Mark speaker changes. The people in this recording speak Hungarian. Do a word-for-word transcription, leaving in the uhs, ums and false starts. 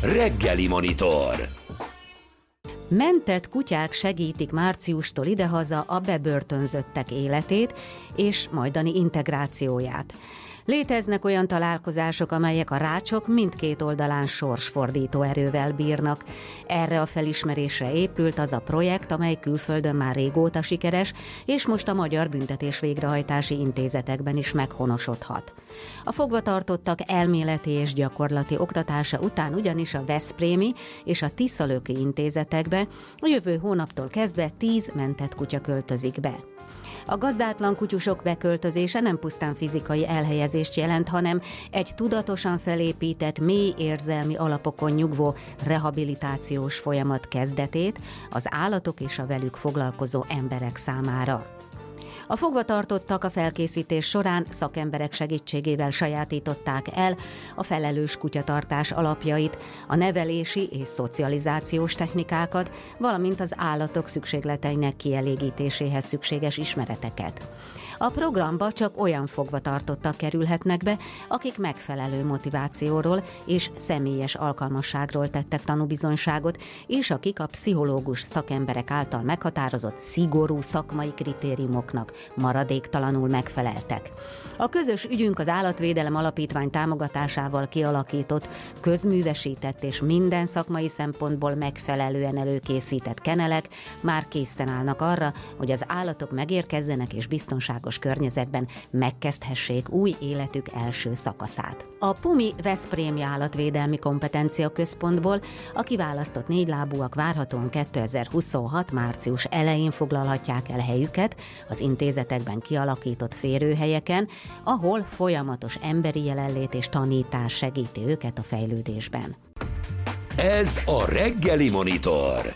Speaker 1: Reggeli Monitor.
Speaker 2: Mentett kutyák segítik márciustól idehaza a bebörtönzöttek életét és majdani integrációját. Léteznek olyan találkozások, amelyek a rácsok mindkét oldalán sorsfordító erővel bírnak. Erre a felismerésre épült az a projekt, amely külföldön már régóta sikeres, és most a magyar büntetés végrehajtási intézetekben is meghonosodhat. A fogvatartottak elméleti és gyakorlati oktatása után ugyanis a veszprémi és a tiszalöki intézetekbe a jövő hónaptól kezdve tíz mentett kutya költözik be. A gazdátlan kutyusok beköltözése nem pusztán fizikai elhelyezést jelent, hanem egy tudatosan felépített, mély érzelmi alapokon nyugvó rehabilitációs folyamat kezdetét az állatok és a velük foglalkozó emberek számára. A fogvatartottak a felkészítés során szakemberek segítségével sajátították el a felelős kutyatartás alapjait, a nevelési és szocializációs technikákat, valamint az állatok szükségleteinek kielégítéséhez szükséges ismereteket. A programba csak olyan fogvatartottak kerülhetnek be, akik megfelelő motivációról és személyes alkalmasságról tettek tanúbizonyságot, és akik a pszichológus szakemberek által meghatározott szigorú szakmai kritériumoknak maradéktalanul megfeleltek. A közös ügyünk az Állatvédelem Alapítvány támogatásával kialakított, közművesített és minden szakmai szempontból megfelelően előkészített kenelek már készen állnak arra, hogy az állatok megérkezzenek és biztonságos környezetben megkezdhessék új életük első szakaszát. A Pumi Veszprémi Állatvédelmi Kompetencia Központból a kiválasztott négylábúak várhatóan kétezer-huszonhat március elején foglalhatják el helyüket az intézetekben kialakított férőhelyeken, ahol folyamatos emberi jelenlét és tanítás segíti őket a fejlődésben.
Speaker 1: Ez a Reggeli Monitor.